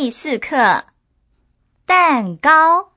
第4课，蛋糕。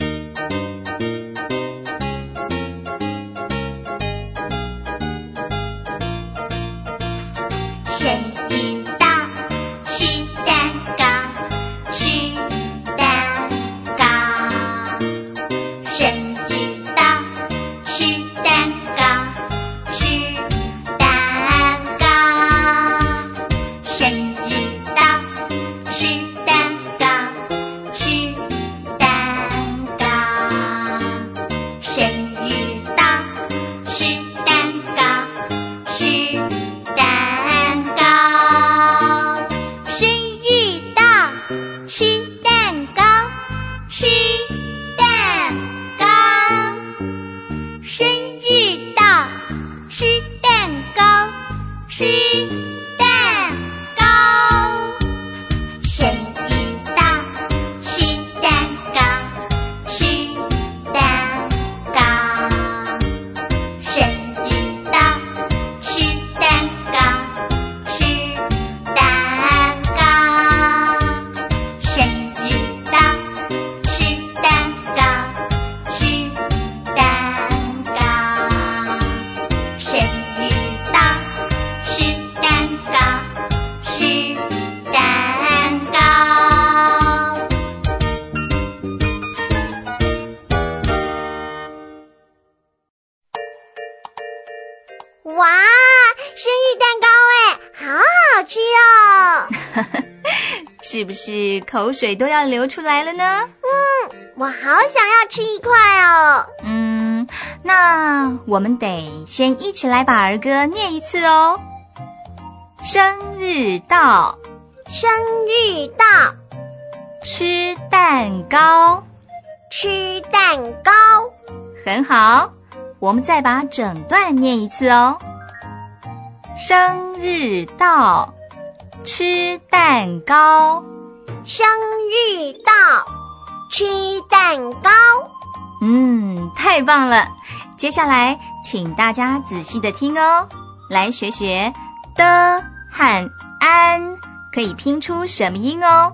生日到，吃蛋糕，吃蛋糕。生日到，吃蛋糕，吃蛋糕。生日到，吃蛋糕，吃蛋糕。生日到，吃蛋糕，吃蛋糕。生日到，吃蛋糕，吃蛋糕。生日到，吃蛋糕，吃蛋糕。生日到，吃蛋糕，吃蛋糕。生日到，吃蛋糕，吃蛋糕。生日到，吃蛋糕，吃蛋糕。生日到，吃蛋糕，吃蛋糕。 哇，生日蛋糕好好吃哦！ 是不是口水都要流出来了呢？ 我好想要吃一块哦。 那我们得先一起来把儿歌念一次哦。生日到， 生日到， 吃蛋糕。 吃蛋糕。 很好，我们再把整段念一次哦。生日到，吃蛋糕。 生日到，吃蛋糕。 太棒了！接下来请大家仔细的听哦，来学学的和安可以拼出什么音哦。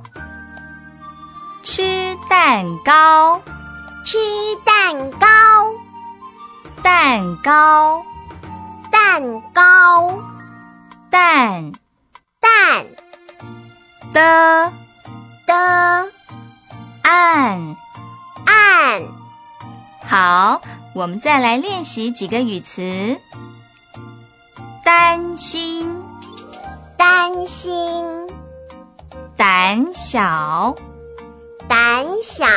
吃蛋糕， 吃蛋糕。 蛋糕， 蛋糕。 蛋蛋的的按。 按。 好，我们再来练习几个语词。担心， 担心。 胆小， 胆小。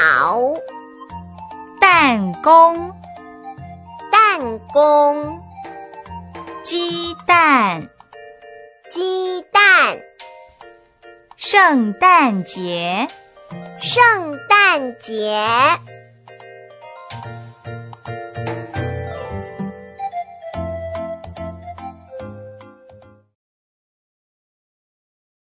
弹弓， 弹弓。 鸡蛋， 鸡蛋。 圣诞节， 圣诞节。